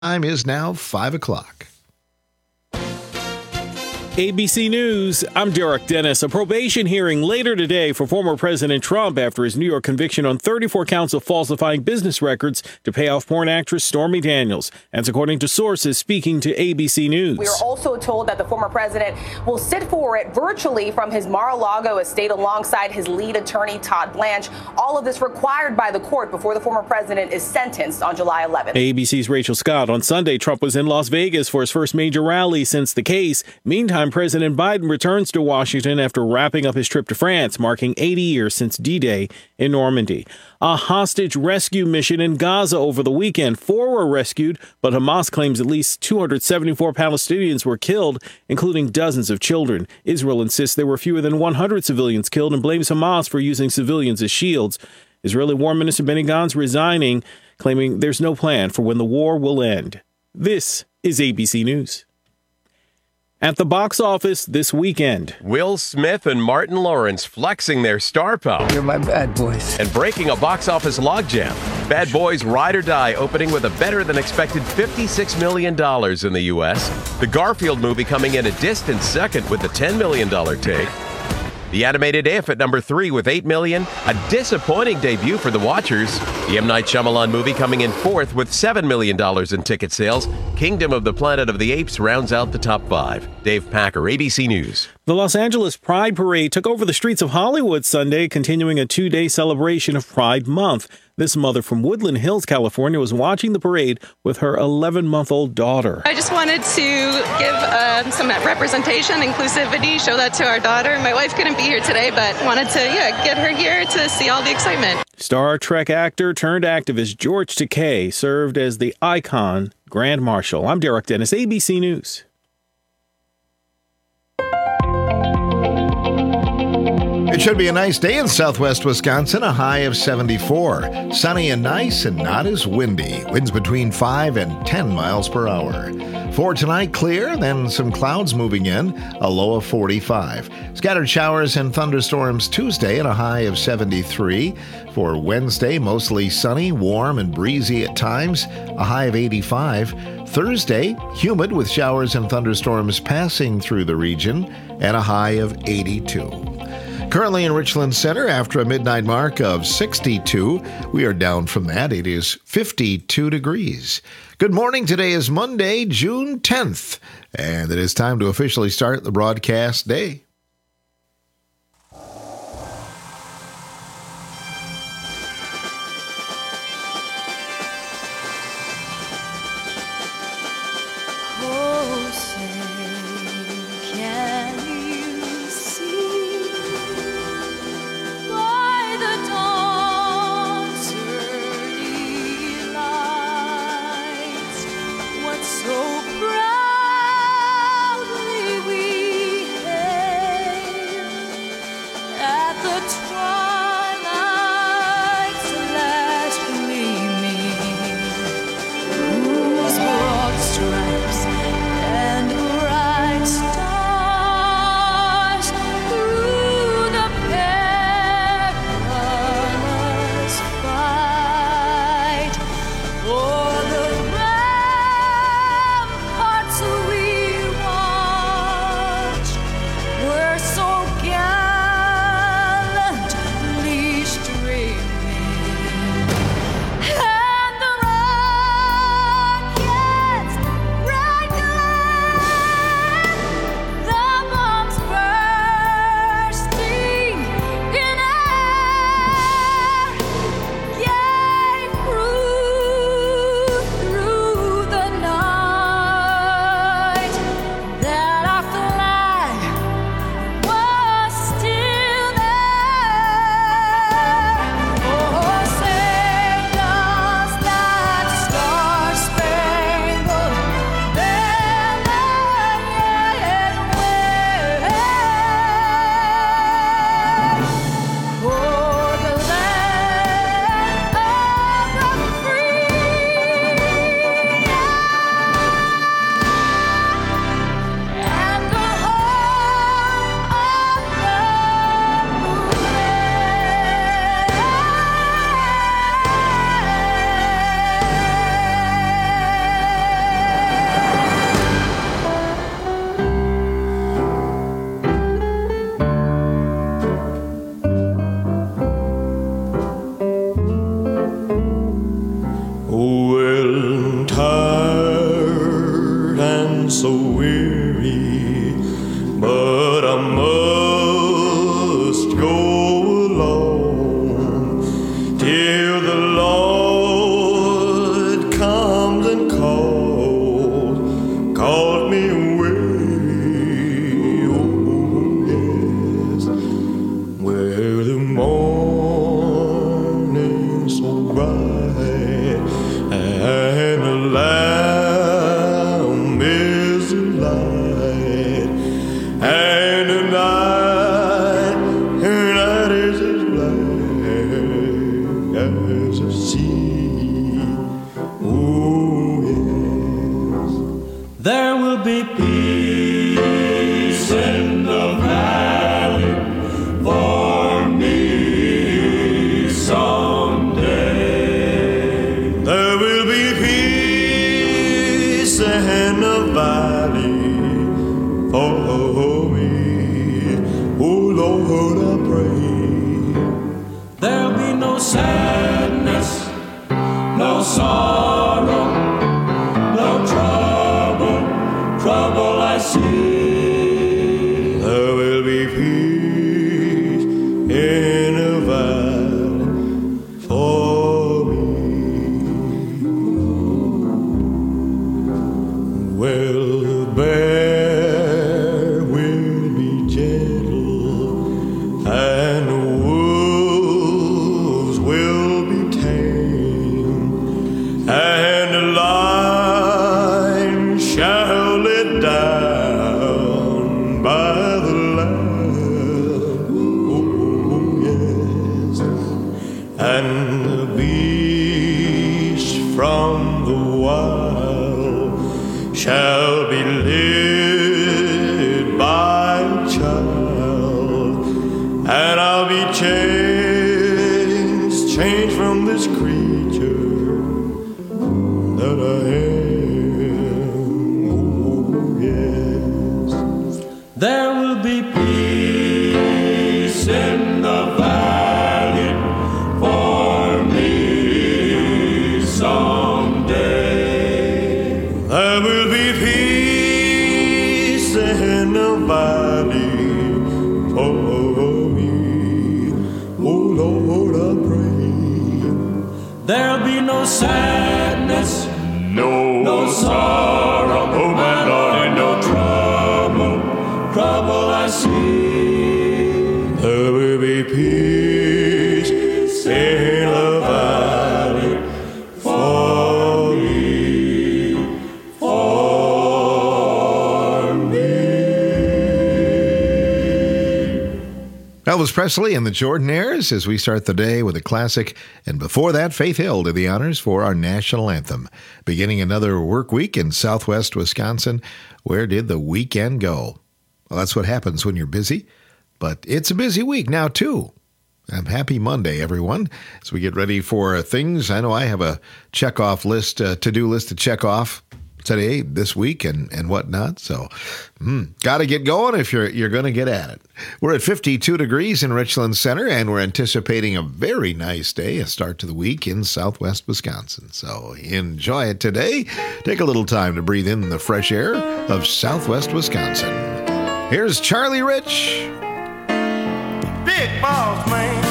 Time is now 5 o'clock. ABC News, I'm Derek Dennis. A probation hearing later today for former President Trump after his New York conviction on 34 counts of falsifying business records to pay off porn actress Stormy Daniels. That's according to sources speaking to ABC News. We are also told that the former president will sit for it virtually from his Mar-a-Lago estate alongside his lead attorney, Todd Blanche. All of this required by the court before the former president is sentenced on July 11th. ABC's Rachel Scott. On Sunday, Trump was in Las Vegas for his first major rally since the case. Meantime, President Biden returns to Washington after wrapping up his trip to France, marking 80 years since D-Day in Normandy. A hostage rescue mission in Gaza over the weekend. 4 were rescued, but Hamas claims at least 274 Palestinians were killed, including dozens of children. Israel insists there were fewer than 100 civilians killed and blames Hamas for using civilians as shields. Israeli War Minister Benny Gantz resigning, claiming there's no plan for when the war will end. This is ABC News. At the box office this weekend, Will Smith and Martin Lawrence flexing their star power. You're my bad boys. And breaking a box office logjam. Bad Boys Ride or Die opening with a better than expected $56 million in the U.S. The Garfield movie coming in a distant second with a $10 million take. The animated If at number 3 with $8 million. A disappointing debut for the watchers. The M. Night Shyamalan movie coming in 4th with $7 million in ticket sales. Kingdom of the Planet of the Apes rounds out the top 5. Dave Packer, ABC News. The Los Angeles Pride Parade took over the streets of Hollywood Sunday, continuing a 2-day celebration of Pride Month. This mother from Woodland Hills, California, was watching the parade with her 11-month-old daughter. I just wanted to give some representation, inclusivity, show that to our daughter. My wife couldn't be here today, but wanted to get her here to see all the excitement. Star Trek actor turned activist George Takei served as the Icon Grand Marshal. I'm Derek Dennis, ABC News. It should be a nice day in southwest Wisconsin, a high of 74. Sunny and nice and not as windy. Winds between 5 and 10 miles per hour. For tonight, clear, then some clouds moving in, a low of 45. Scattered showers and thunderstorms Tuesday and a high of 73. For Wednesday, mostly sunny, warm, and breezy at times, a high of 85. Thursday, humid with showers and thunderstorms passing through the region, and a high of 82. Currently in Richland Center, after a midnight mark of 62, we are down from that. It is 52 degrees. Good morning. Today is Monday, June 10th, and it is time to officially start the broadcast day. So proudly we hailed There will be peace in the valley for me someday. There will be peace in the valley for me. Oh Lord, I pray. There'll be no sadness, no sorrow, no trouble I see. There will be peace in a valley for me. Well, the bear will be gentle and the wolves will be tame, and the lion shall lay down by the lamb. Oh, yes. And the beast from the wild shall be led by a child, and I'll be changed from this creature that I am. Oh, yes. There will be peace in the valley for me someday. There will be peace in the valley for me. Oh Lord, I pray. There'll be no sadness, no sorrow, oh my Lord, and no trouble I see. There will be peace in the valley for me, for me. Elvis Presley and the Jordanaires as we start the day with a classic, and before that, Faith Hill did the honors for our national anthem. Beginning another work week in southwest Wisconsin. Where did the weekend go? Well, that's what happens when you're busy, but it's a busy week now, too. Happy Monday, everyone. As we get ready for things, I know I have a check-off list, to-do list to check off today, this week, and whatnot. So, got to get going if you're going to get at it. We're at 52 degrees in Richland Center, and we're anticipating a very nice day, a start to the week in southwest Wisconsin. So enjoy it today. Take a little time to breathe in the fresh air of southwest Wisconsin. Here's Charlie Rich. Big boss man,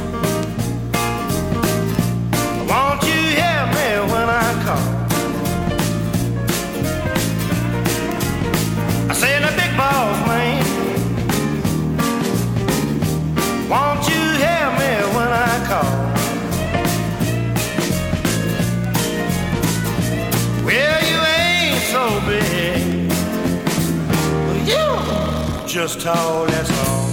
won't you hear me when I call? I said, the big boss man, won't you hear me when I call? Well, you ain't so big, but you just tall, that's all.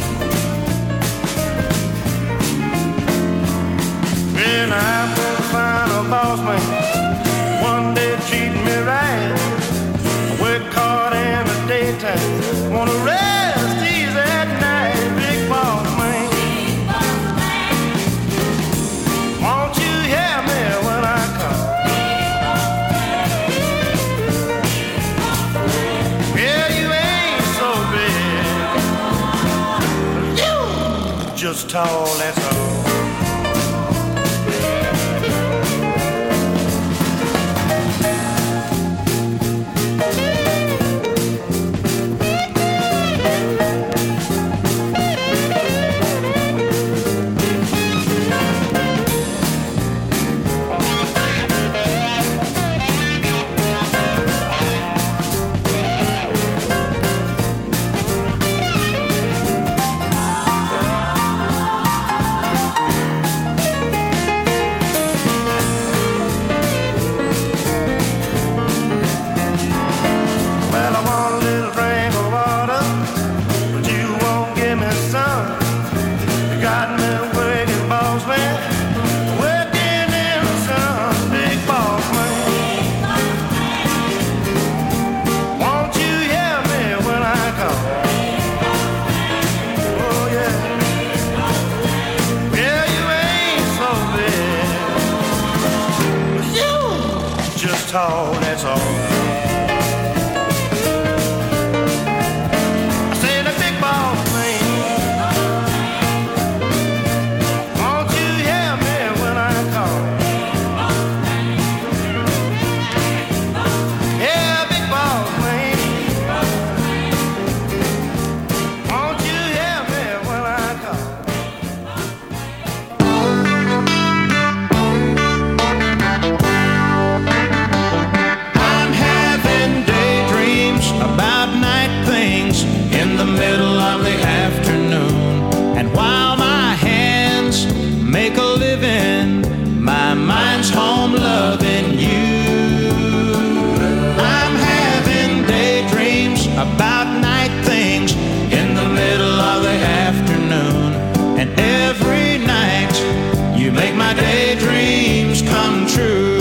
When I could find a boss man, one day treat me right. I work hard in the daytime, wanna rest easy at night. Big boss man, won't you hear me when I call? Yeah, you ain't so big, but you just tall, that's all. call, that's all. I say the big boss man, won't you hear me when I call? Yeah, big boss man, won't you hear me when I call? I'm having daydreams about night things in the middle of the afternoon. And while my hands make a living, my mind's home loving you. I'm having daydreams about night things in the middle of the afternoon. And every night you make my daydreams come true.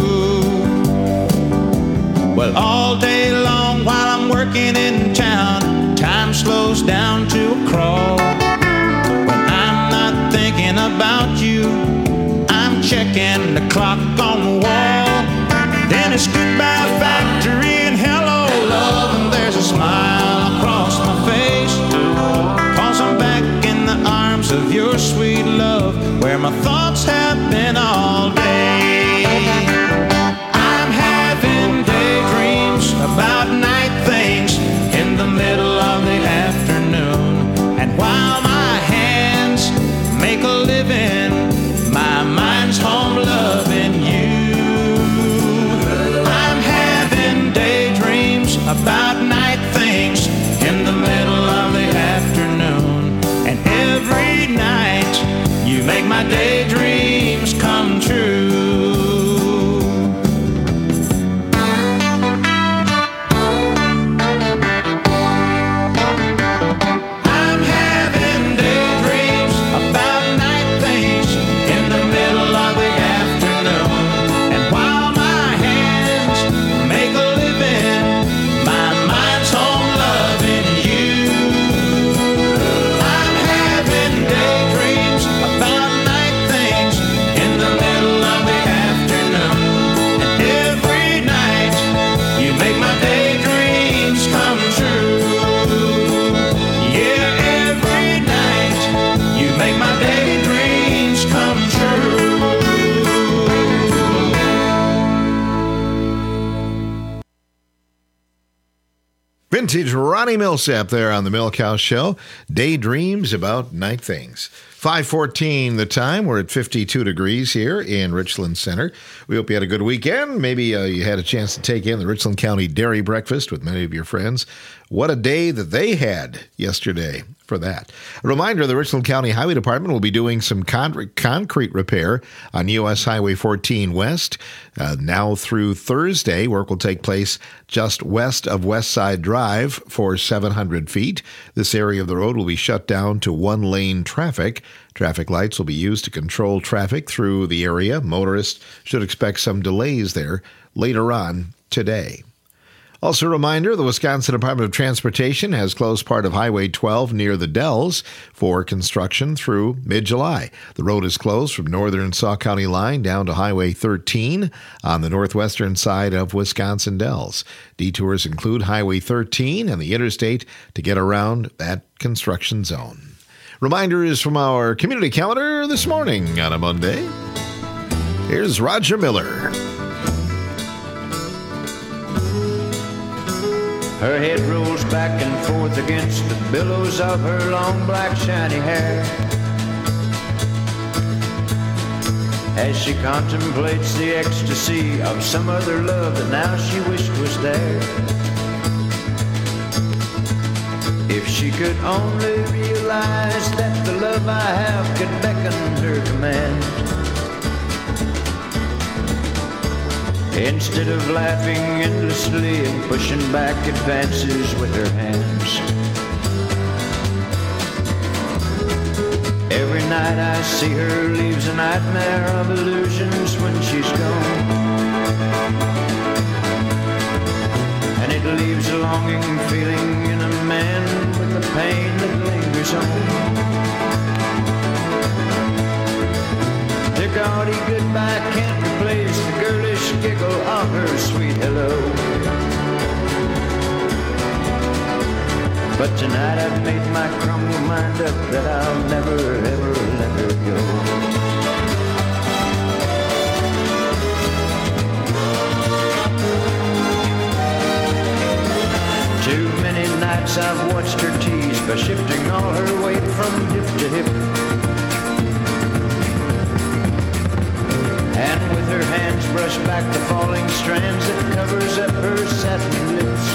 Well, all day long while I'm working in town, time slows down to a crawl. When I'm not thinking about you, I'm checking the clock on the wall. Then it's goodbye factory and hello love, and there's a smile across my face, 'cause I'm back in the arms of your sweet love, where my thoughts have been all day. I'm having daydreams about night things in the middle of the afternoon. And while my hands make a living, my mind's home loving you. I'm having daydreams about night things in the middle of the afternoon. And every night you make my daydreams come true. I'm having daydreams about night things in the middle of the afternoon. And while my hands make a living, my mind's home loving you. I'm having daydreams about night things in the middle of the afternoon. And every night you make my daydreams come true. Yeah, every night you make my daydreams come true. Vintage Ronnie Millsap there on the Milk House Show. Daydreams about night things. 5:14 the time. We're at 52 degrees here in Richland Center. We hope you had a good weekend. Maybe you had a chance to take in the Richland County Dairy Breakfast with many of your friends. What a day that they had yesterday for that. A reminder, the Richland County Highway Department will be doing some concrete repair on U.S. Highway 14 West. Now through Thursday, work will take place just west of West Side Drive for 700 feet. This area of the road will be shut down to one-lane traffic. Traffic lights will be used to control traffic through the area. Motorists should expect some delays there later on today. Also a reminder, the Wisconsin Department of Transportation has closed part of Highway 12 near the Dells for construction through mid-July. The road is closed from northern Sauk County line down to Highway 13 on the northwestern side of Wisconsin Dells. Detours include Highway 13 and the interstate to get around that construction zone. Reminder is from our community calendar this morning on a Monday. Here's Roger Miller. Her head rolls back and forth against the billows of her long black shiny hair as she contemplates the ecstasy of some other love that now she wished was there. If she could only realize that the love I have could beckon her command, instead of laughing endlessly and pushing back advances with her hands. Every night I see her leaves a nightmare of illusions when she's gone, and it leaves a longing feeling in a man with the pain that lingers on. The gaudy goodbye can't replace the girlish giggle of her sweet hello. But tonight I've made my crumble mind up that I'll never, ever let her go. Too many nights I've watched her tease by shifting all her weight from hip to hip. And with her hands brush back the falling strands that covers up her satin lips.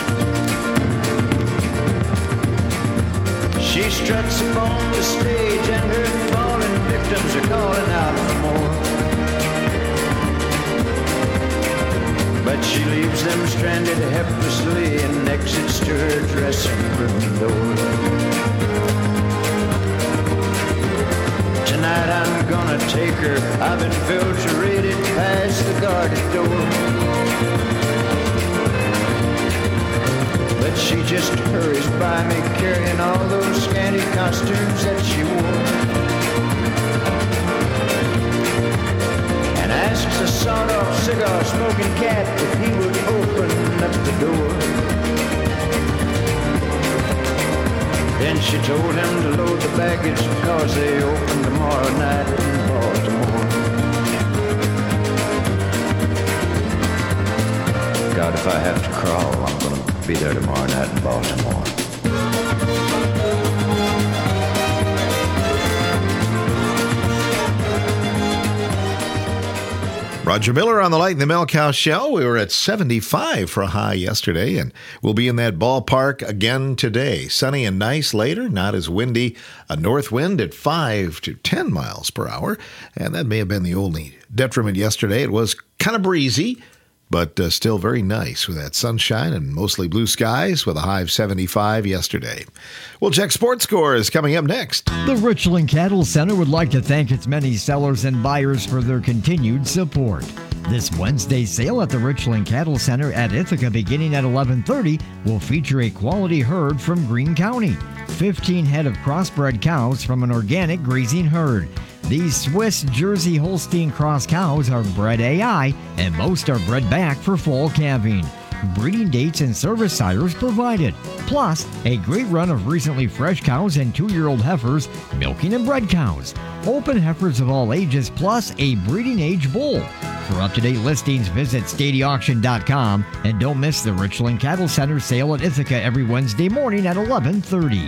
She struts upon the stage and her fallen victims are calling out for more. But she leaves them stranded helplessly and exits to her dressing room door. Tonight I'm gonna take her. I've infiltrated past the guarded door. But she just hurries by me carrying all those scanty costumes that she wore. And asks a sawed-off cigar-smoking cat if he would open up the door. Then she told him to load the baggage because they open tomorrow night in Baltimore. God, if I have to crawl, I'm gonna be there tomorrow night in Baltimore. Roger Miller on the Light in the Milk House Show. We were at 75 for a high yesterday, and we'll be in that ballpark again today. Sunny and nice later, not as windy. A north wind at 5 to 10 miles per hour, and that may have been the only detriment yesterday. It was kind of breezy, but still very nice with that sunshine and mostly blue skies with a high of 75 yesterday. We'll check sports scores coming up next. The Richland Cattle Center would like to thank its many sellers and buyers for their continued support. This Wednesday's sale at the Richland Cattle Center at Ithaca beginning at 11:30 will feature a quality herd from Greene County. 15 head of crossbred cows from an organic grazing herd. These Swiss Jersey Holstein cross cows are bred AI, and most are bred back for fall calving. Breeding dates and service sires provided. Plus, a great run of recently fresh cows and 2-year-old heifers, milking and bred cows. Open heifers of all ages, plus a breeding age bull. For up-to-date listings, visit StadyAuction.com, and don't miss the Richland Cattle Center sale at Ithaca every Wednesday morning at 11:30.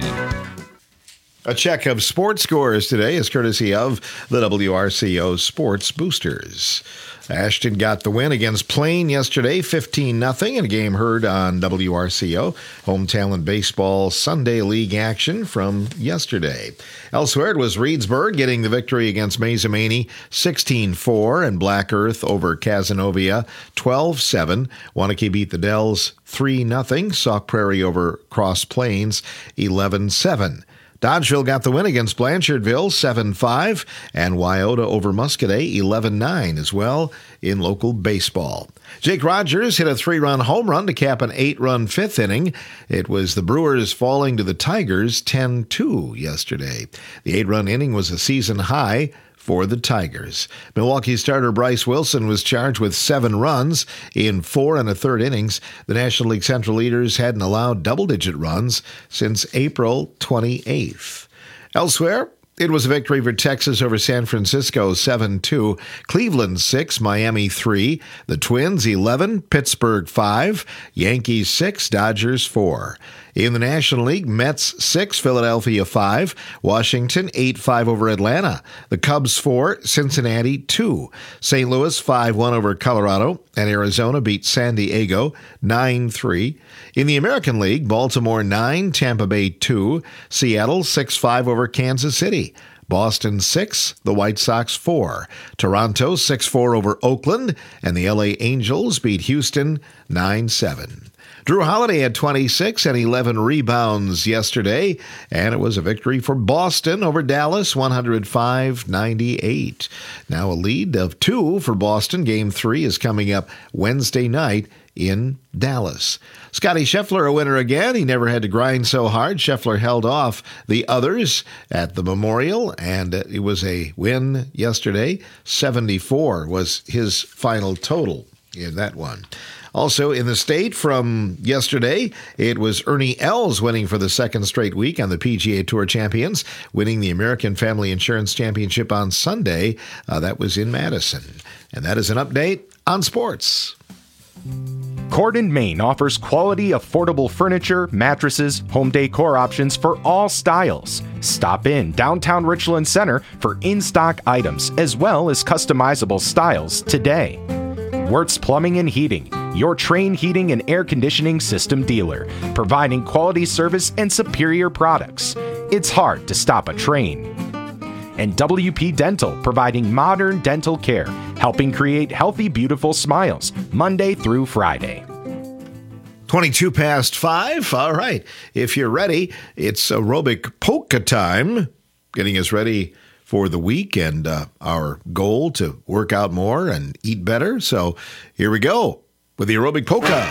A check of sports scores today is courtesy of the WRCO Sports Boosters. Ashton got the win against Plain yesterday, 15-0, in a game heard on WRCO. Home Talent Baseball Sunday League action from yesterday. Elsewhere, it was Reedsburg getting the victory against Mazomanie, 16-4, and Black Earth over Cazenovia, 12-7. Wanakee beat the Dells, 3-0. Sauk Prairie over Cross Plains, 11-7. Dodgeville got the win against Blanchardville, 7-5, and Wyoto over Muscadet, 11-9 as well in local baseball. Jake Rogers hit a 3-run home run to cap an 8-run fifth inning. It was the Brewers falling to the Tigers 10-2 yesterday. The 8-run inning was a season high for the Tigers. Milwaukee starter Bryce Wilson was charged with 7 runs in 4 1/3 innings. The National League Central leaders hadn't allowed double-digit runs since April 28th. Elsewhere, it was a victory for Texas over San Francisco, 7-2. Cleveland 6, Miami 3. The Twins 11, Pittsburgh 5. Yankees 6, Dodgers 4. In the National League, Mets 6, Philadelphia 5. Washington 8-5 over Atlanta. The Cubs 4, Cincinnati 2. St. Louis 5-1 over Colorado, and Arizona beat San Diego 9-3. In the American League, Baltimore 9, Tampa Bay 2. Seattle 6-5 over Kansas City. Boston 6, the White Sox 4. Toronto 6-4 over Oakland, and the LA Angels beat Houston 9-7. Drew Holiday had 26 and 11 rebounds yesterday, and it was a victory for Boston over Dallas, 105-98. Now a lead of 2 for Boston. Game 3 is coming up Wednesday night in Dallas. Scotty Scheffler a winner again. He never had to grind so hard. Scheffler held off the others at the Memorial, and it was a win yesterday. 74 was his final total in that one. Also in the state from yesterday, it was Ernie Els winning for the second straight week on the PGA Tour Champions, winning the American Family Insurance Championship on Sunday. That was in Madison. And that is an update on sports. Corden, Maine offers quality, affordable furniture, mattresses, home decor options for all styles. Stop in downtown Richland Center for in-stock items as well as customizable styles today. Wirtz Plumbing and Heating, your Trane heating and air conditioning system dealer, providing quality service and superior products. It's hard to stop a Trane. And WP Dental, providing modern dental care, helping create healthy, beautiful smiles, Monday through Friday. 22 past 5. All right. If you're ready, it's aerobic polka time, getting us ready for the week and our goal to work out more and eat better. So here we go with the aerobic polka.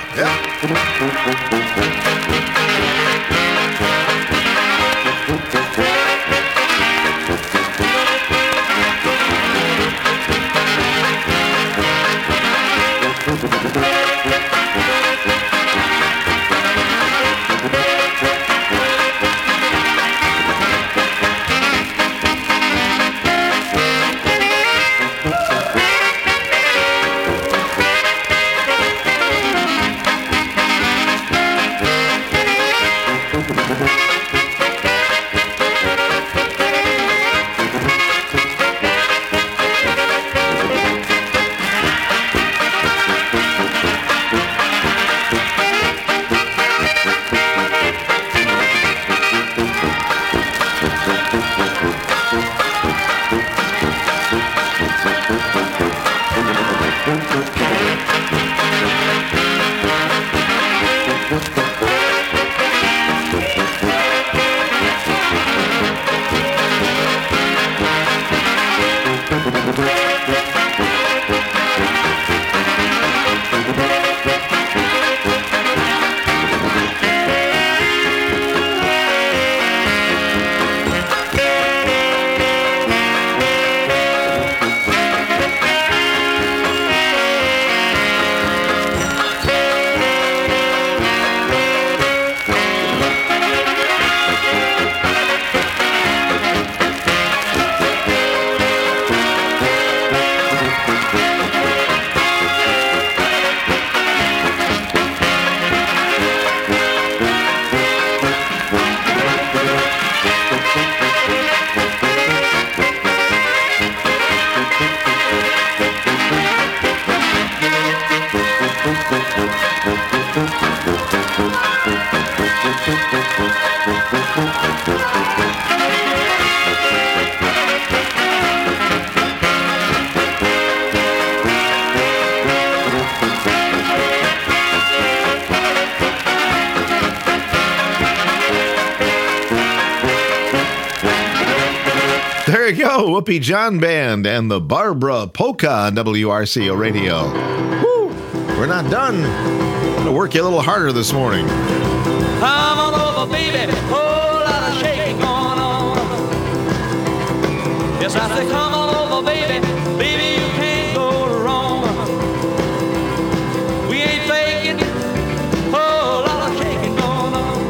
There you go, Whoopi John Band and the Barbara Polka on WRCO Radio. Woo! We're not done. I'm going to work you a little harder this morning. Come on over, baby. Whole lot of shaking going on. Yes, I say, come on over, baby. Baby, you can't go wrong. We ain't faking. Whole lot of shaking going on.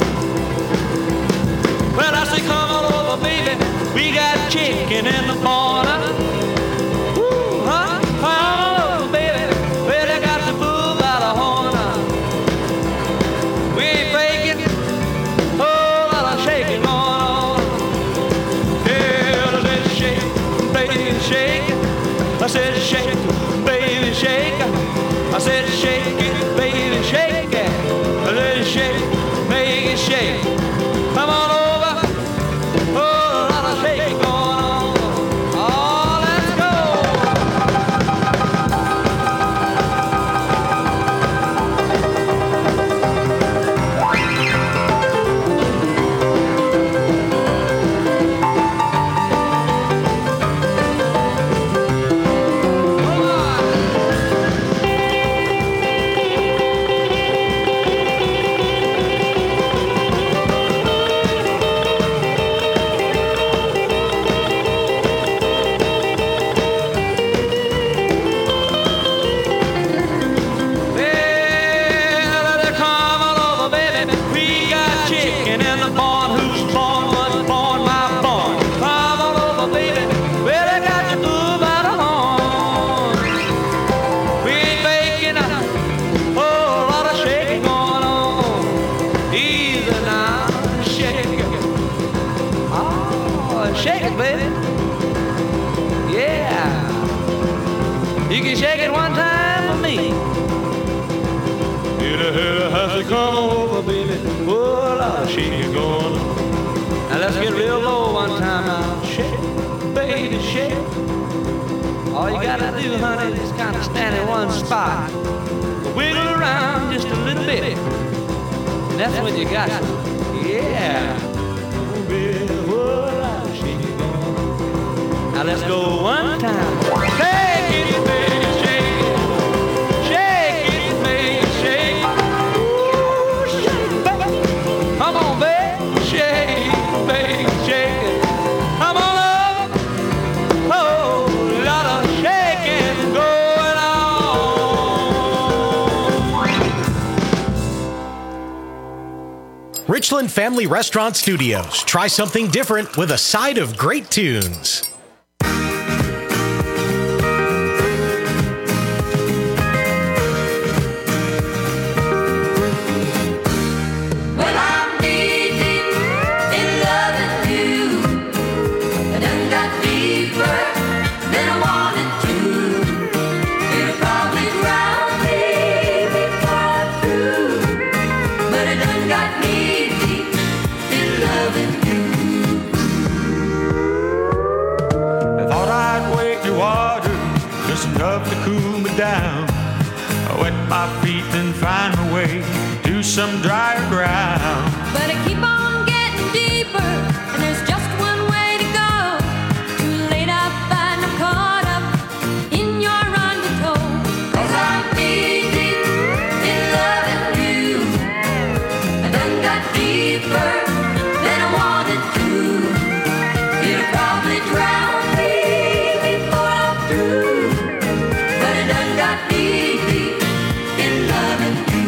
Well, I say, come on over, baby. We got chicken in the corner. Woo, huh? Come on over, baby. Well, they got the bull by the horn. We ain't faking. Whole lot of shaking going on. Yeah, let's shake, baby, shake. I said shake, baby, shake. I said shake it, baby, shake it. Let's shake, make it shake. Come on over. said, come over, baby. Oh, Lord, shake it going on. Now let's get real low one time now. Shake, baby, shake. All you gotta do, honey, is kind of stand in one spot. Wiggle around just a little bit. And that's when you got it. Yeah. Baby, oh, Lord, shake it going on. Now let's go one time. Take it, baby, shake it. Shake it, baby, shake it. Ooh, shake it, baby. Come on, baby, shake it, baby, shake it. Come on up. Oh, lot of shaking going on. Richland Family Restaurant Studios. Try something different with a side of great tunes. Enough to cool me down. I wet my feet and find my way to some drier ground. But I keep on getting deeper, and there's just one way to go. Too late I find I'm caught up in your undertow. 'Cause I'm deep in loving you. I done got deeper than I wanted to. It'll probably drown me before I'm through. Got me deep in loving you.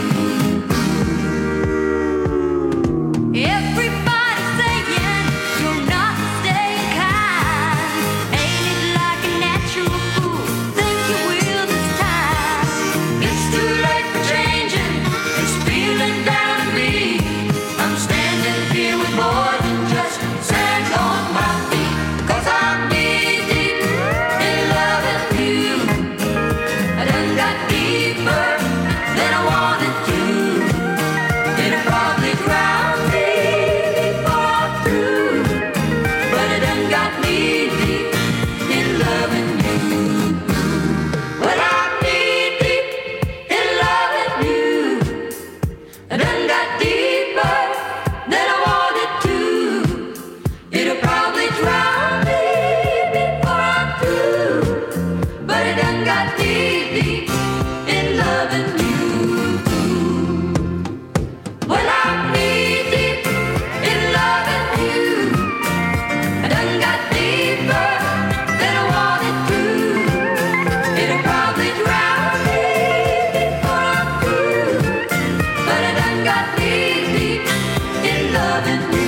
Everybody saying you're not staying kind. Ain't it like a natural fool? Think you will this time. It's too late for changing. It's feeling down to me. I'm standing here with more than just sand on my feet. 'Cause I'm deep in loving you. I done got deeper than I wanted to. It'll probably drown me before I'm through. But I done got me deep in loving you. Well, I'm deep in loving you. I done got deeper than I wanted to. It'll probably drown me before I'm through. But I done got deep in loving you. Well, I'm deep in loving you. I done got deeper than I wanted to. It'll probably drown me before I'm through. But I done got deep in loving you.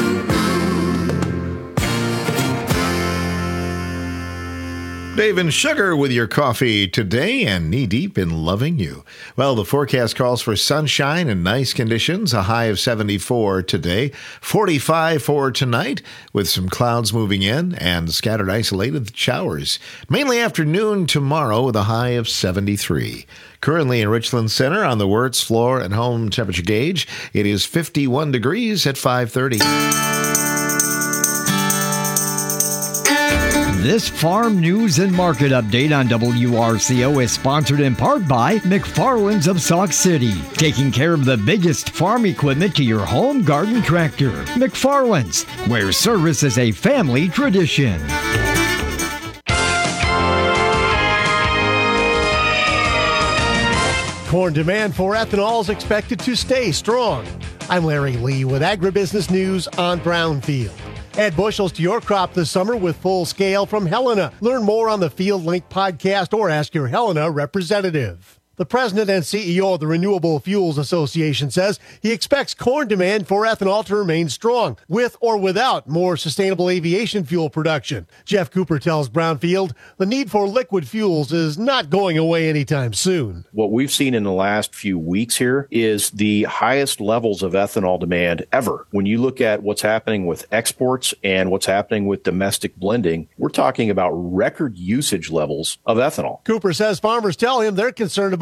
Dave and Sugar with your coffee today and knee deep in loving you. Well, the forecast calls for sunshine and nice conditions, a high of 74 today, 45 for tonight, with some clouds moving in and scattered isolated showers. Mainly afternoon tomorrow with a high of 73. Currently in Richland Center on the Wirtz floor and home temperature gauge, it is 51 degrees at 5:30. This farm news and market update on WRCO is sponsored in part by McFarland's of Sauk City, taking care of the biggest farm equipment to your home garden tractor. McFarland's, where service is a family tradition. Corn demand for ethanol is expected to stay strong. I'm Larry Lee with Agribusiness News on Brownfield. Add bushels to your crop this summer with Full Scale from Helena. Learn more on the Field Link podcast or ask your Helena representative. The president and CEO of the Renewable Fuels Association says he expects corn demand for ethanol to remain strong, with or without more sustainable aviation fuel production. Jeff Cooper tells Brownfield the need for liquid fuels is not going away anytime soon. What we've seen in the last few weeks here is the highest levels of ethanol demand ever. When you look at what's happening with exports and what's happening with domestic blending, we're talking about record usage levels of ethanol. Cooper says farmers tell him they're concerned about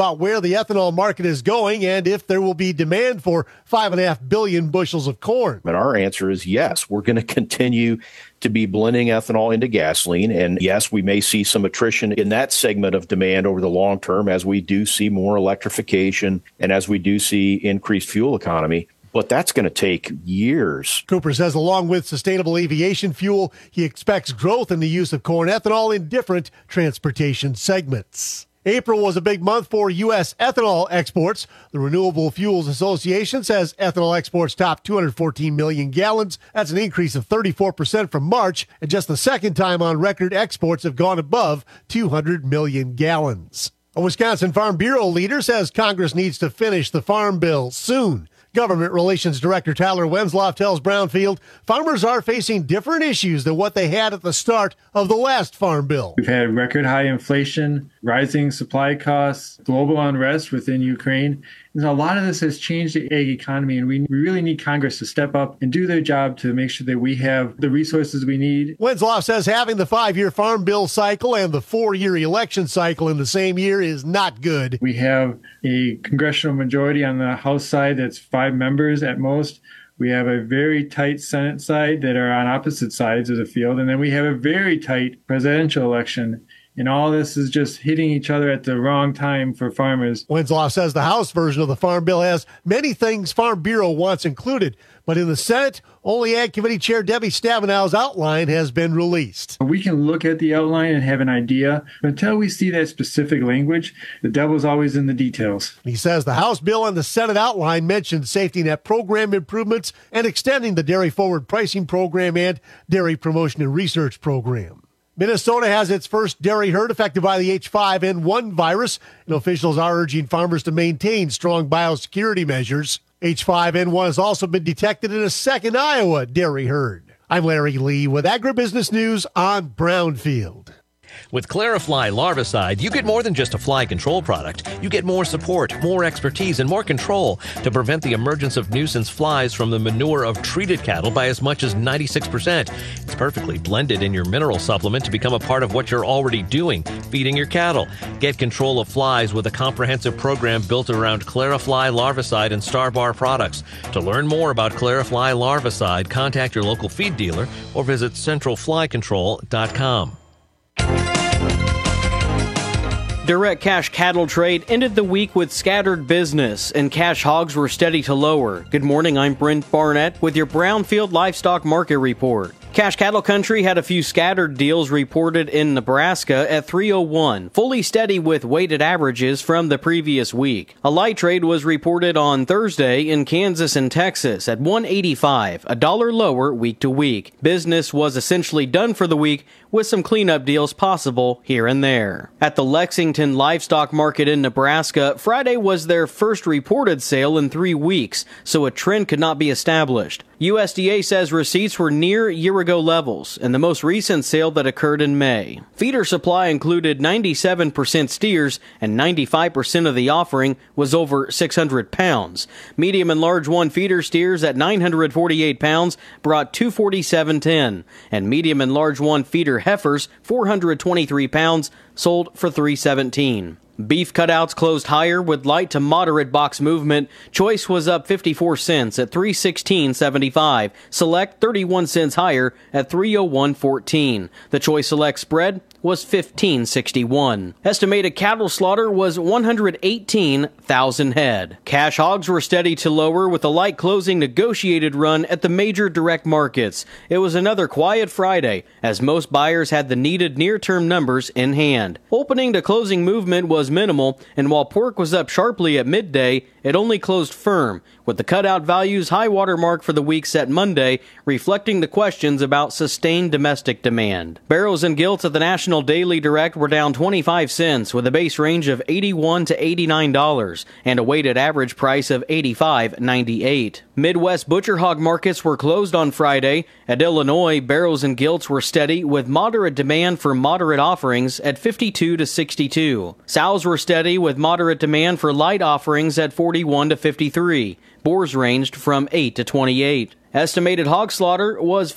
about where the ethanol market is going and if there will be demand for 5.5 billion bushels of corn. And our answer is yes. We're going to continue to be blending ethanol into gasoline. And yes, we may see some attrition in that segment of demand over the long term as we do see more electrification and as we do see increased fuel economy. But that's going to take years. Cooper says along with sustainable aviation fuel, he expects growth in the use of corn ethanol in different transportation segments. April was a big month for U.S. ethanol exports. The Renewable Fuels Association says ethanol exports topped 214 million gallons. That's an increase of 34% from March, and just the second time on record exports have gone above 200 million gallons. A Wisconsin Farm Bureau leader says Congress needs to finish the Farm Bill soon. Government Relations Director Tyler Wenzloff tells Brownfield farmers are facing different issues than what they had at the start of the last Farm Bill. We've had record high inflation, rising supply costs, global unrest within Ukraine. And a lot of this has changed the ag economy, and we really need Congress to step up and do their job to make sure that we have the resources we need. Wenzloff says having the 5-year Farm Bill cycle and the 4-year election cycle in the same year is not good. We have a congressional majority on the House side that's 5 members at most. We have a very tight Senate side that are on opposite sides of the field, and then we have a very tight presidential election. And all this is just hitting each other at the wrong time for farmers. Wenzloff says the House version of the Farm Bill has many things Farm Bureau wants included, but in the Senate, only Ag Committee Chair Debbie Stabenow's outline has been released. We can look at the outline and have an idea, but until we see that specific language, the devil's always in the details. He says the House bill and the Senate outline mentioned safety net program improvements and extending the Dairy Forward Pricing Program and Dairy Promotion and Research Program. Minnesota has its first dairy herd affected by the H5N1 virus, and officials are urging farmers to maintain strong biosecurity measures. H5N1 has also been detected in a second Iowa dairy herd. I'm Larry Lee with Agribusiness News on Brownfield. With Clarifly Larvicide, you get more than just a fly control product. You get more support, more expertise, and more control to prevent the emergence of nuisance flies from the manure of treated cattle by as much as 96%. It's perfectly blended in your mineral supplement to become a part of what you're already doing, feeding your cattle. Get control of flies with a comprehensive program built around Clarifly Larvicide and Starbar products. To learn more about Clarifly Larvicide, contact your local feed dealer or visit centralflycontrol.com. Direct cash cattle trade ended the week with scattered business, and cash hogs were steady to lower. Good morning, I'm Brent Barnett with your Brownfield Livestock Market Report. Cash cattle country had a few scattered deals reported in Nebraska at 301, fully steady with weighted averages from the previous week. A light trade was reported on Thursday in Kansas and Texas at 185, $1 lower week to week. Business was essentially done for the week, with some cleanup deals possible here and there. At the Lexington Livestock Market in Nebraska, Friday was their first reported sale in 3 weeks, so a trend could not be established. USDA says receipts were near year-ago levels in the most recent sale that occurred in May. Feeder supply included 97% steers, and 95% of the offering was over 600 pounds. Medium and large one feeder steers at 948 pounds brought $247.10, and medium and large one feeder heifers, 423 pounds, sold for $317. Beef cutouts closed higher with light to moderate box movement. Choice was up 54 cents at $316.75. Select 31 cents higher at $301.14. The Choice Select spread was $15.61. Estimated cattle slaughter was 118,000 head. Cash hogs were steady to lower with a light closing negotiated run at the major direct markets. It was another quiet Friday as most buyers had the needed near-term numbers in hand. Opening to closing movement was minimal, and while pork was up sharply at midday, it only closed firm, with the cutout values high water mark for the week set Monday, reflecting the questions about sustained domestic demand. Barrows and gilts at the National Daily Direct were down 25 cents, with a base range of $81 to $89 and a weighted average price of $85.98. Midwest butcher hog markets were closed on Friday. At Illinois, barrows and gilts were steady, with moderate demand for moderate offerings at 52 to 62. Sows were steady, with moderate demand for light offerings at 41 to 53. Boars ranged from 8 to 28. Estimated hog slaughter was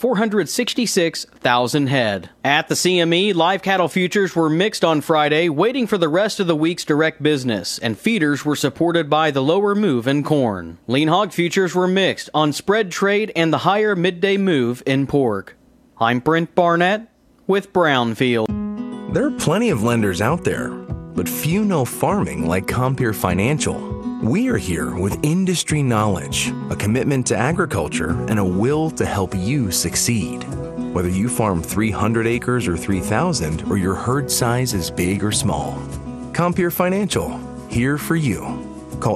466,000 head. At the CME, live cattle futures were mixed on Friday, waiting for the rest of the week's direct business, and feeders were supported by the lower move in corn. Lean hog futures were mixed on spread trade and the higher midday move in pork. I'm Brent Barnett with Brownfield. There are plenty of lenders out there, but few know farming like Compeer Financial. We are here with industry knowledge, a commitment to agriculture, and a will to help you succeed. Whether you farm 300 acres or 3,000, or your herd size is big or small, Compeer Financial, here for you. Call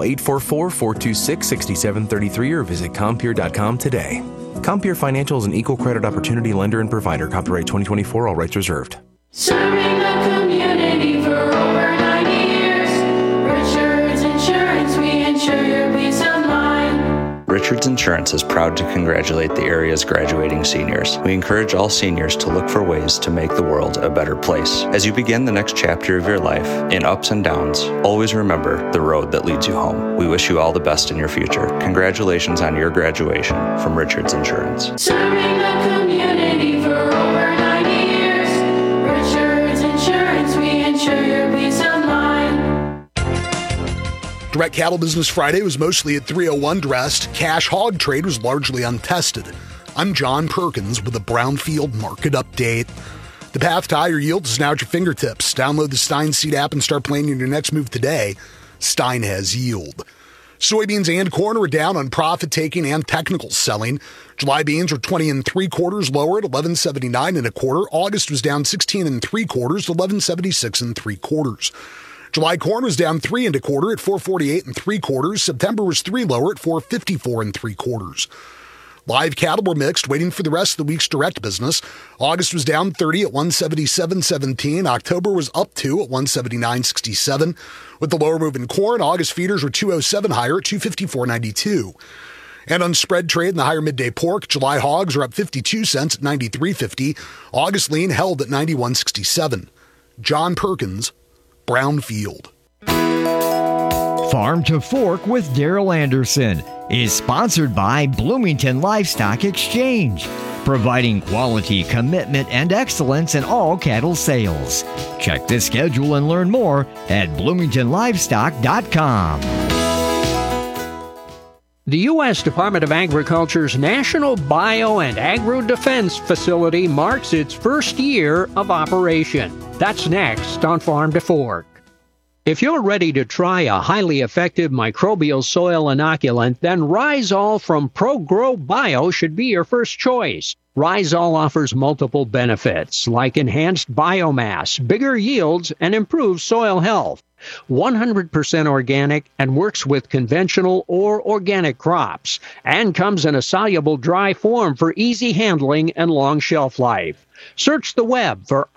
844-426-6733 or visit Compeer.com today. Compeer Financial is an equal credit opportunity lender and provider. Copyright 2024, all rights reserved. Serving the community for over 90 years. Richards Insurance, we insure your peace of mind. Richards Insurance is proud to congratulate the area's graduating seniors. We encourage all seniors to look for ways to make the world a better place. As you begin the next chapter of your life, in ups and downs, always remember the road that leads you home. We wish you all the best in your future. Congratulations on your graduation from Richards Insurance. Serving the community for over 90 years. Richards Insurance, we insure your peace of mind. Direct Cattle Business Friday was mostly at 301 dressed. Cash hog trade was largely untested. I'm John Perkins with a Brownfield Market Update. The path to higher yields is now at your fingertips. Download the Stein Seed app and start planning your next move today. Stein has yield. Soybeans and corn were down on profit taking and technical selling. July beans were 20 3/4 lower at 11.79 1/4. August was down 16 3/4 to 11.76 3/4. July corn was down 3 1/4 at 4.48 3/4. September was 3 lower at 4.54 3/4. Live cattle were mixed, waiting for the rest of the week's direct business. August was down 30 at 177.17. October was up 2 at 179.67. With the lower move in corn, August feeders were 207 higher at 254.92. And on spread trade in the higher midday pork, July hogs are up 52 cents at 93.50. August lean held at 91.67. John Perkins, Brownfield. Farm to Fork with Daryl Anderson is sponsored by Bloomington Livestock Exchange, providing quality, commitment, and excellence in all cattle sales. Check the schedule and learn more at bloomingtonlivestock.com. The U.S. Department of Agriculture's National Bio and Agro Defense Facility marks its first year of operation. That's next on Farm to Fork. If you're ready to try a highly effective microbial soil inoculant, then Rhizol from ProGrow Bio should be your first choice. Rhizol offers multiple benefits like enhanced biomass, bigger yields, and improved soil health. 100% organic and works with conventional or organic crops, and comes in a soluble dry form for easy handling and long shelf life. Search the web for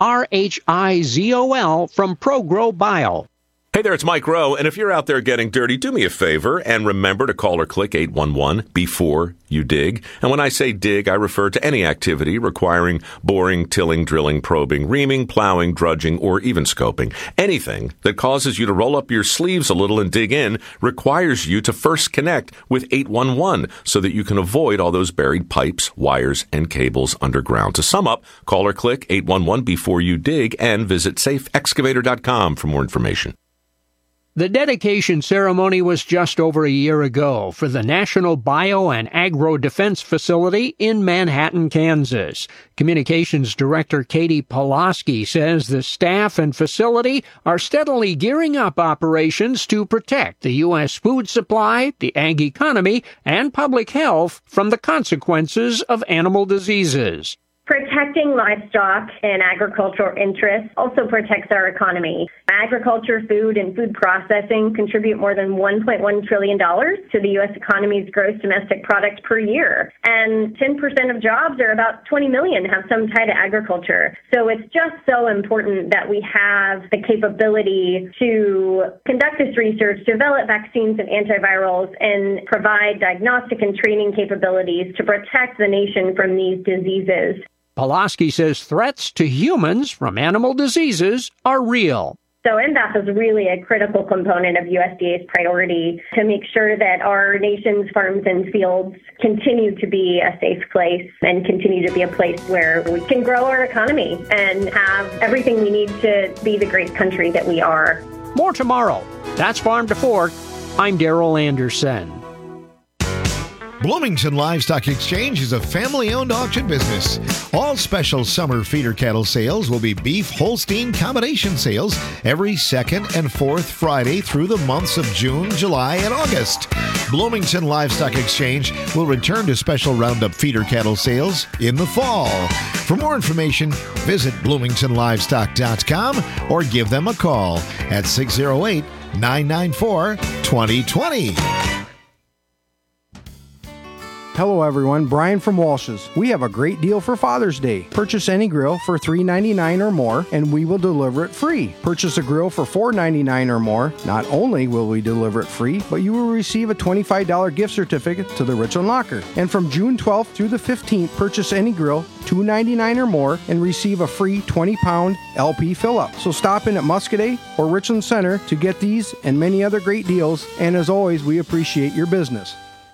RHIZOL from ProGrow Bio. Hey there, it's Mike Rowe, and if you're out there getting dirty, do me a favor and remember to call or click 811 before you dig. And when I say dig, I refer to any activity requiring boring, tilling, drilling, probing, reaming, plowing, drudging, or even scoping. Anything that causes you to roll up your sleeves a little and dig in requires you to first connect with 811 so that you can avoid all those buried pipes, wires, and cables underground. To sum up, call or click 811 before you dig and visit safeexcavator.com for more information. The dedication ceremony was just over a year ago for the National Bio and Agro Defense Facility in Manhattan, Kansas. Communications Director Katie Pulaski says the staff and facility are steadily gearing up operations to protect the U.S. food supply, the ag economy, and public health from the consequences of animal diseases. Protecting livestock and agricultural interests also protects our economy. Agriculture, food, and food processing contribute more than $1.1 trillion to the U.S. economy's gross domestic product per year. And 10% of jobs, or about 20 million, have some tie to agriculture. So it's just so important that we have the capability to conduct this research, develop vaccines and antivirals, and provide diagnostic and training capabilities to protect the nation from these diseases. Pulaski says threats to humans from animal diseases are real. So NBAF is really a critical component of USDA's priority to make sure that our nation's farms and fields continue to be a safe place and continue to be a place where we can grow our economy and have everything we need to be the great country that we are. More tomorrow. That's Farm to Fork. I'm Darrell Anderson. Bloomington Livestock Exchange is a family-owned auction business. All special summer feeder cattle sales will be beef Holstein combination sales every second and fourth Friday through the months of June, July, and August. Bloomington Livestock Exchange will return to special roundup feeder cattle sales in the fall. For more information, visit bloomingtonlivestock.com or give them a call at 608-994-2020. Hello everyone, Brian from Walsh's. We have a great deal for Father's Day. Purchase any grill for $3.99 or more and we will deliver it free. Purchase a grill for $4.99 or more. Not only will we deliver it free, but you will receive a $25 gift certificate to the Richland Locker. And from June 12th through the 15th, purchase any grill, $2.99 or more, and receive a free 20-pound LP fill-up. So stop in at Muscadet or Richland Center to get these and many other great deals. And as always, we appreciate your business.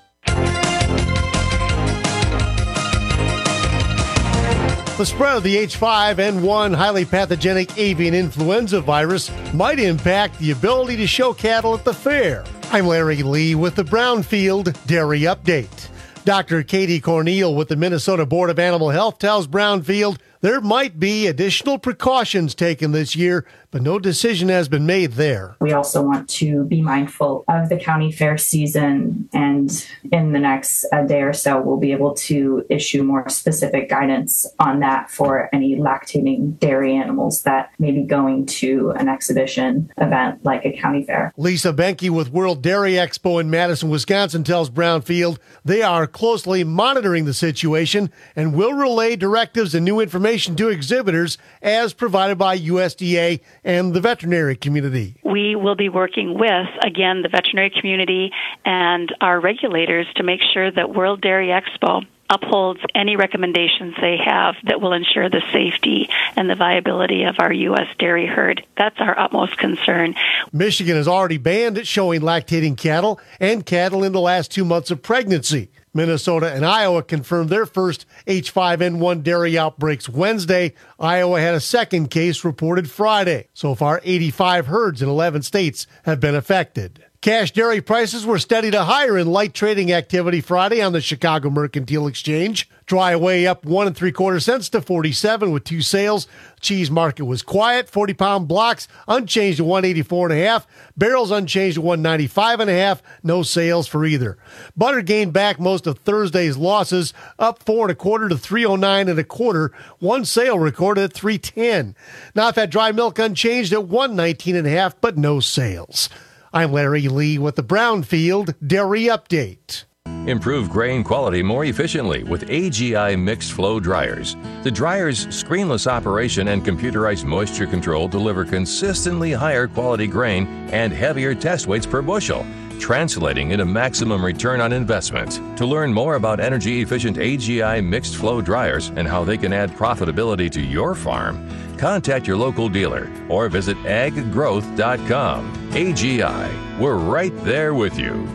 The spread of the H5N1 highly pathogenic avian influenza virus might impact the ability to show cattle at the fair. I'm Larry Lee with the Brownfield Dairy Update. Dr. Katie Cornell with the Minnesota Board of Animal Health tells Brownfield there might be additional precautions taken this year, but no decision has been made there. We also want to be mindful of the county fair season, and in the next day or so, we'll be able to issue more specific guidance on that for any lactating dairy animals that may be going to an exhibition event like a county fair. Lisa Benke with World Dairy Expo in Madison, Wisconsin tells Brownfield they are closely monitoring the situation and will relay directives and new information to exhibitors as provided by USDA and the veterinary community. We will be working with, again, the veterinary community and our regulators to make sure that World Dairy Expo upholds any recommendations they have that will ensure the safety and the viability of our U.S. dairy herd. That's our utmost concern. Michigan has already banned showing lactating cattle and cattle in the last 2 months of pregnancy. Minnesota and Iowa confirmed their first H5N1 dairy outbreaks Wednesday. Iowa had a second case reported Friday. So far, 85 herds in 11 states have been affected. Cash dairy prices were steady to higher in light trading activity Friday on the Chicago Mercantile Exchange. Dry whey up 1 3/4 cents to 47 with 2 sales. Cheese market was quiet. 40-pound blocks unchanged to 184.5. Barrels unchanged to 195.5. No sales for either. Butter gained back most of Thursday's losses, up 4 1/4 to 309 1/4. One sale recorded at 310. Non-fat dry milk unchanged at 119.5, but no sales. I'm Larry Lee with the Brownfield Dairy Update. Improve grain quality more efficiently with AGI mixed flow dryers. The dryer's screenless operation and computerized moisture control deliver consistently higher quality grain and heavier test weights per bushel, translating into maximum return on investment. To learn more about energy efficient AGI mixed flow dryers and how they can add profitability to your farm, contact your local dealer or visit aggrowth.com. AGI, we're right there with you.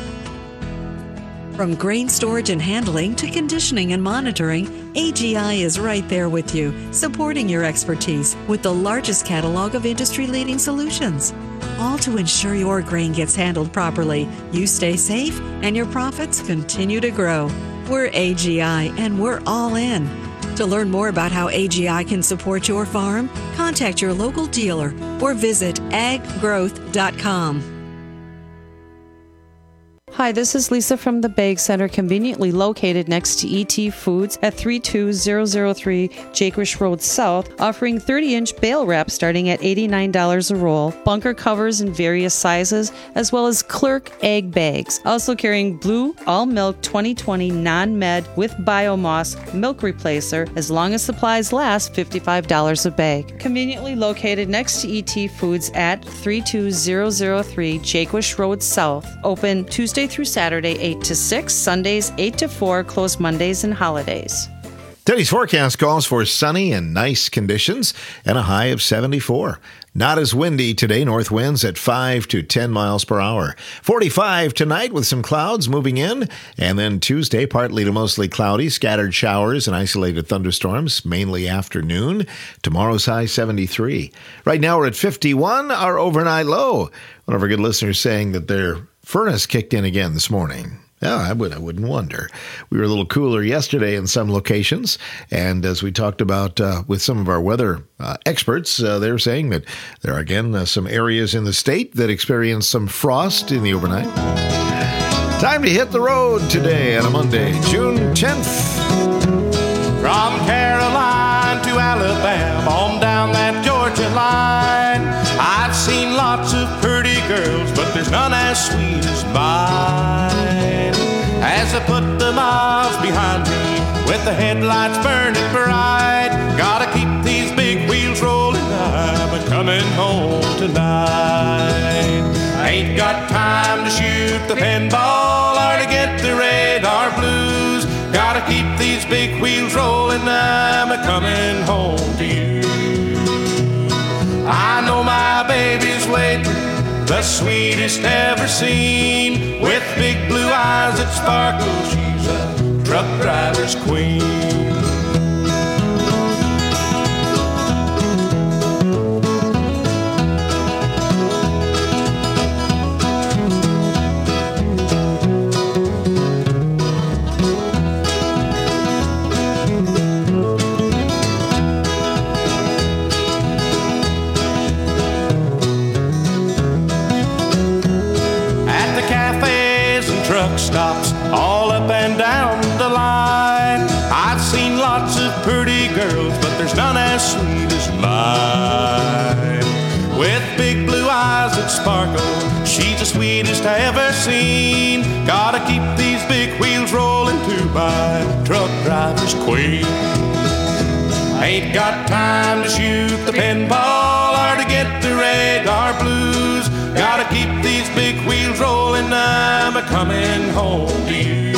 From grain storage and handling to conditioning and monitoring, AGI is right there with you, supporting your expertise with the largest catalog of industry-leading solutions. All to ensure your grain gets handled properly, you stay safe, and your profits continue to grow. We're AGI, and we're all in. To learn more about how AGI can support your farm, contact your local dealer or visit aggrowth.com. Hi, this is Lisa from the Bag Center, conveniently located next to ET Foods at 32003 Jaquish Road South, offering 30-inch bale wrap starting at $89 a roll, bunker covers in various sizes, as well as Clerk egg bags. Also carrying Blue All Milk 2020 Non-Med with Biomoss milk replacer, as long as supplies last, $55 a bag. Conveniently located next to ET Foods at 32003 Jaquish Road South, open Tuesday through Saturday 8 to 6, Sundays 8 to 4, closed Mondays and holidays. Today's forecast calls for sunny and nice conditions and a high of 74. not as windy today. North winds at 5 to 10 miles per hour. 45 tonight with some clouds moving in. And then Tuesday, partly to mostly cloudy, scattered showers and isolated thunderstorms, mainly afternoon. Tomorrow's high 73. Right now we're at 51, our overnight low. One of our good listeners saying that their furnace kicked in again this morning. Yeah, I wouldn't wonder. We were a little cooler yesterday in some locations, and as we talked about with some of our weather experts, they're saying that there are again some areas in the state that experienced some frost in the overnight. Time to hit the road today on a Monday, June 10th. From Caroline to Alabama, on down that Georgia line, I've seen lots of pretty girls, but there's none as sweet as mine. As I put the miles behind me, with the headlights burning bright, gotta keep these big wheels rolling, I'm coming home tonight. Ain't got time to shoot the pinball or to get the radar blues, gotta keep these big wheels rolling, I'm coming home to you. I know my baby's waiting, the sweetest ever seen, with big blue eyes that sparkle, she's a truck driver's queen. Stops all up and down the line, I've seen lots of pretty girls, but there's none as sweet as mine. With big blue eyes that sparkle, she's the sweetest I ever seen. Gotta keep these big wheels rolling to my truck driver's queen. Ain't got time to shoot the pinball or to get the radar blues, gotta keep these big wheels rolling, I'm coming home to you.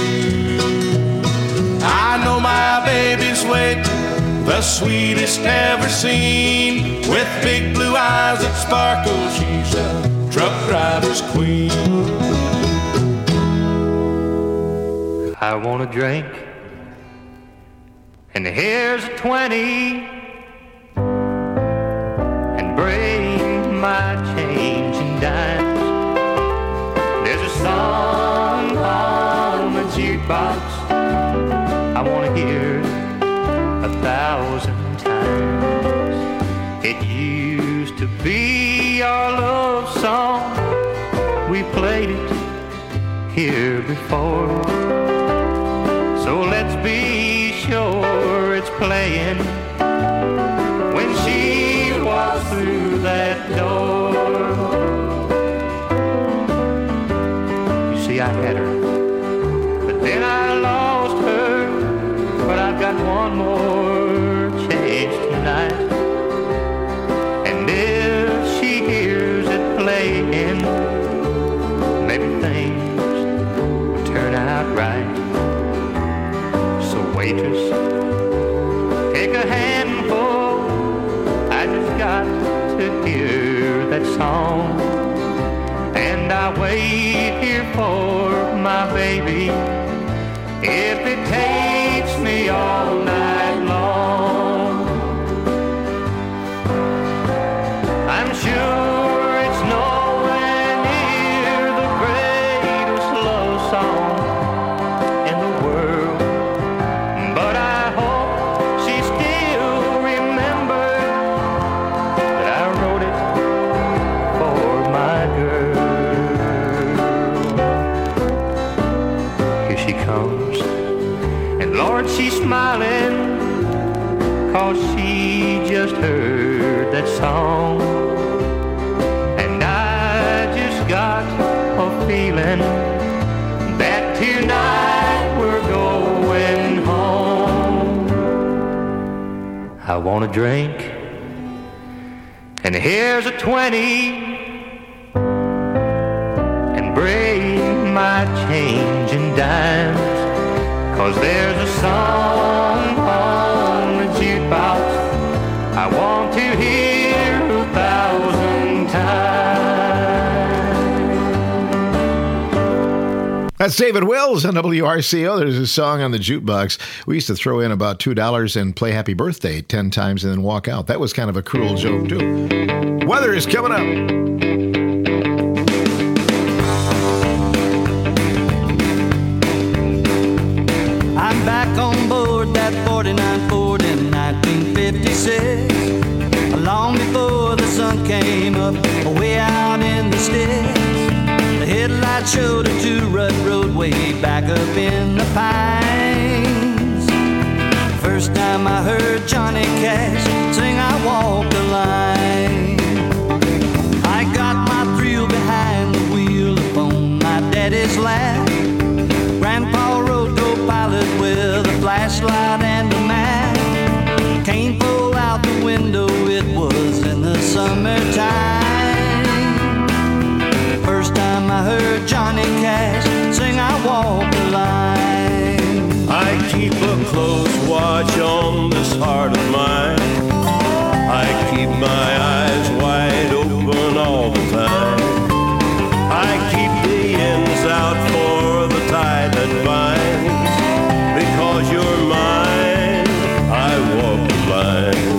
I know my baby's waiting, the sweetest ever seen, with big blue eyes that sparkle, she's a truck driver's queen. I want a drink, and here's a 20, and bring my change and dimes. There's a song on the jukebox I want to hear 1,000 times. It used to be our love song, we played it here before, so let's be sure it's playing when she walks through that door. You see, I had her, but then I lost her, but I've got one more chance tonight, and if she hears it playing, maybe things will turn out right. So waitress, take a handful, I just got to hear that song. And I wait here for my baby, if it takes me all night long. I'm sure it's nowhere near the greatest love song in the world, but I hope she still remembers that I wrote it for my girl. Here she comes, and Lord, she's smiling, 'cause she just heard that song. And I just got a feeling that tonight we're going home. I want a drink, and here's a 20, and bring my change and dimes, 'cause there's a song on the jukebox I want to hear 1,000 That's David Wills on WRCO. There's a song on the jukebox. We used to throw in about $2 and play Happy Birthday 10 times and then walk out. That was kind of a cruel joke, too. Weather is coming up. I'm back on board that 49 Ford in 1956. Long before the sun came up, way out in the sticks. The headlights showed a two-rut road way back up in the pines. First time I heard Johnny Cash sing I Walk the Line. I got my thrill behind the wheel upon my daddy's lap. Grandpa rode co-pilot with a flashlight and a map. Cane pulled out the window, it was in the summertime. First time I heard Johnny Cash sing I Walk the Line. I keep a close watch on this heart of mine. I keep my eyes wide open all the time. I keep the ends out for the tide that binds. Because you're mine, I walk the line.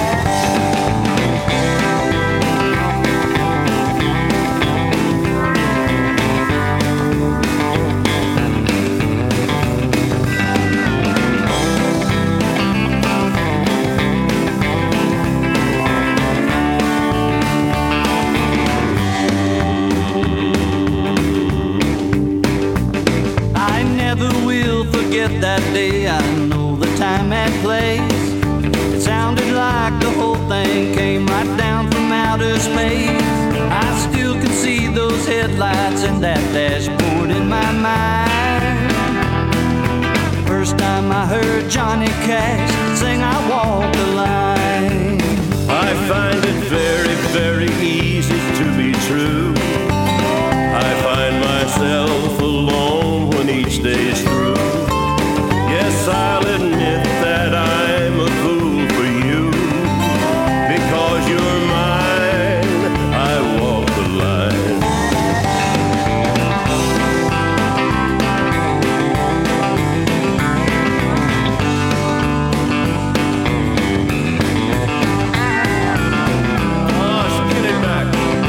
That day I know the time and place. It sounded like the whole thing came right down from outer space. I still can see those headlights and that dashboard in my mind. First time I heard Johnny Cash sing I Walk the Line. I find it very, very easy to be true. I find myself alone when each day's through. Yes, I'll admit that I'm a fool for you. Because you're mine, I walk the line. Oh, spin it back.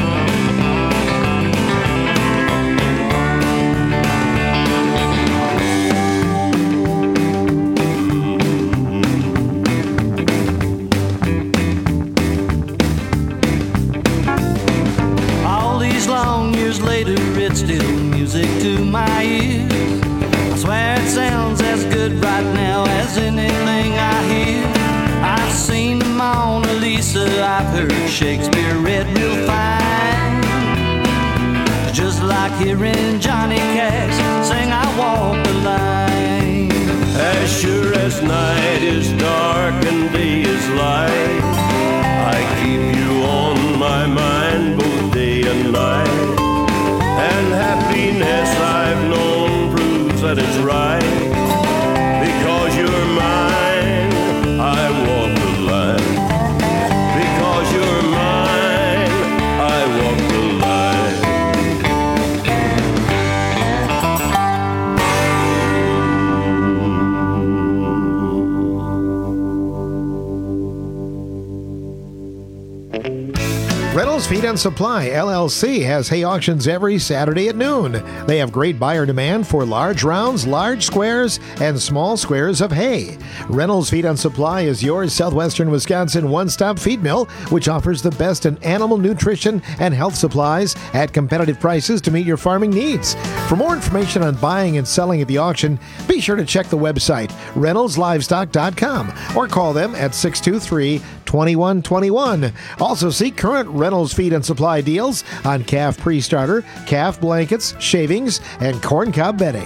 Later, it's still music to my ears. I swear it sounds as good right now as anything I hear. I've seen the Mona Lisa, I've heard Shakespeare read real fine. Just like hearing Johnny Cash sing I Walk the Line. As sure as night is dark and day is light, I keep you on my mind both day and night. And happiness I've known proves that it's right. Because you're mine, I walk the line. Because you're mine, I walk the line. Reynolds Feed and Supply, LLC, has hay auctions every Saturday at noon. They have great buyer demand for large rounds, large squares, and small squares of hay. Reynolds Feed and Supply is your southwestern Wisconsin one-stop feed mill, which offers the best in animal nutrition and health supplies at competitive prices to meet your farming needs. For more information on buying and selling at the auction, be sure to check the website, reynoldslivestock.com, or call them at 623-2121. Also see current Reynolds Feed and Supply deals on calf pre-starter, calf blankets, shavings, and corncob bedding.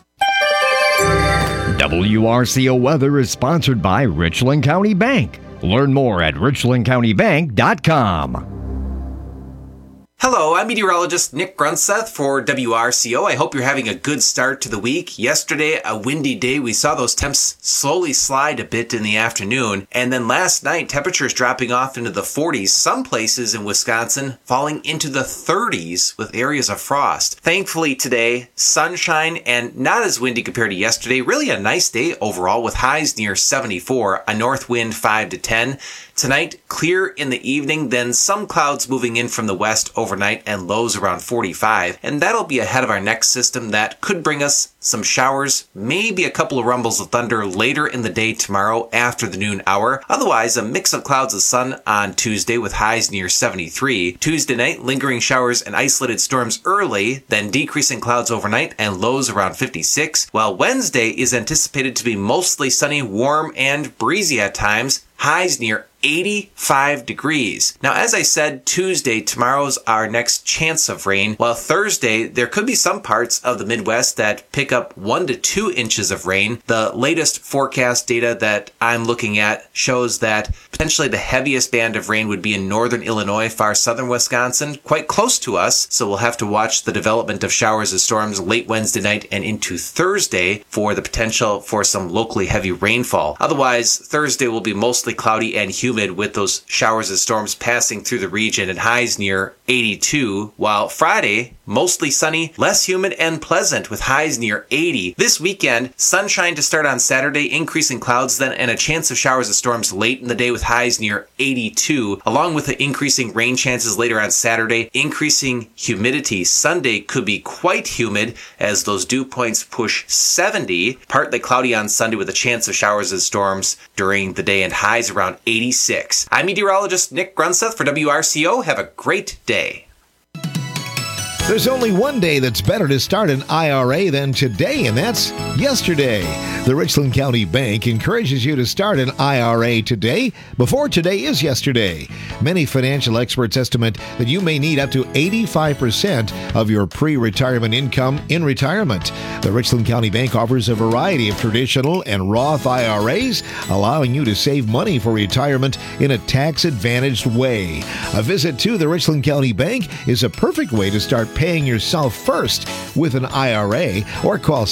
WRCO Weather is sponsored by Richland County Bank. Learn more at richlandcountybank.com. Hello, I'm meteorologist Nick Grunseth for WRCO. I hope you're having a good start to the week. Yesterday, a windy day. We saw those temps slowly slide a bit in the afternoon. And then last night, temperatures dropping off into the 40s. Some places in Wisconsin falling into the 30s with areas of frost. Thankfully today, sunshine and not as windy compared to yesterday. Really a nice day overall with highs near 74, a north wind 5 to 10. Tonight, clear in the evening, then some clouds moving in from the west overnight and lows around 45. And that'll be ahead of our next system that could bring us some showers, maybe a couple of rumbles of thunder later in the day tomorrow after the noon hour. Otherwise, a mix of clouds and sun on Tuesday with highs near 73. Tuesday night, lingering showers and isolated storms early, then decreasing clouds overnight and lows around 56. While Wednesday is anticipated to be mostly sunny, warm, and breezy at times. Highs near 85 degrees. Now, as I said, Tuesday, tomorrow's our next chance of rain, while Thursday, there could be some parts of the Midwest that pick up 1 to 2 inches of rain. The latest forecast data that I'm looking at shows that potentially the heaviest band of rain would be in northern Illinois, far southern Wisconsin, quite close to us, so we'll have to watch the development of showers and storms late Wednesday night and into Thursday for the potential for some locally heavy rainfall. Otherwise, Thursday will be mostly cloudy and humid with those showers and storms passing through the region and highs near 82, while Friday, mostly sunny, less humid and pleasant with highs near 80. This weekend, sunshine to start on Saturday, increasing clouds then, and a chance of showers and storms late in the day with highs near 82, along with the increasing rain chances later on Saturday, increasing humidity. Sunday could be quite humid as those dew points push 70, partly cloudy on Sunday with a chance of showers and storms during the day and highs around 86. I'm meteorologist Nick Grunseth for WRCO. Have a great day. There's only one day that's better to start an IRA than today, and that's yesterday. The Richland County Bank encourages you to start an IRA today before today is yesterday. Many financial experts estimate that you may need up to 85% of your pre-retirement income in retirement. The Richland County Bank offers a variety of traditional and Roth IRAs, allowing you to save money for retirement in a tax-advantaged way. A visit to the Richland County Bank is a perfect way to start paying yourself first with an IRA, or call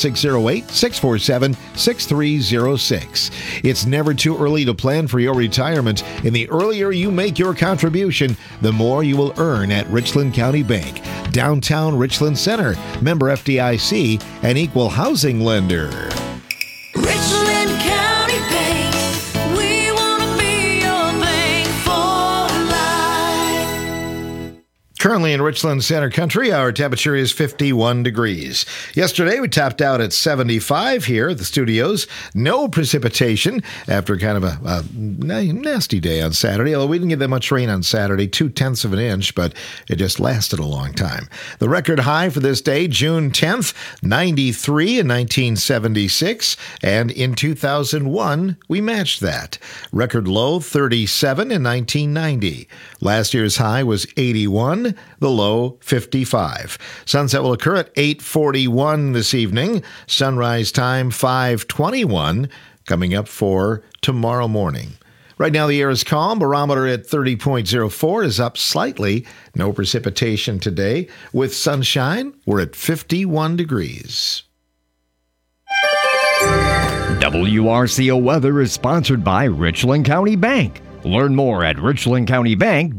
608-647-6306. It's never too early to plan for your retirement, and the earlier you make your contribution, the more you will earn at Richland County Bank, downtown Richland Center, member FDIC, and equal housing lender. Richland County Bank, we want to be your bank for life. Currently in Richland Center Country, our temperature is 51 degrees. Yesterday, we topped out at 75 here at the studios. No precipitation after kind of a nasty day on Saturday, although we didn't get that much rain on Saturday, 0.2 of an inch, but it just lasted a long time. The record high for this day, June 10th, 93 in 1976, and in 2001, we matched that. Record low, 37 in 1990. Last year's high was 81. The low, 55. Sunset will occur at 8:41 this evening. Sunrise time, 5:21, coming up for tomorrow morning. Right now, the air is calm. Barometer at 30.04 is up slightly. No precipitation today. With sunshine, we're at 51 degrees. WRCO Weather is sponsored by Richland County Bank. Learn more at richlandcountybank.com.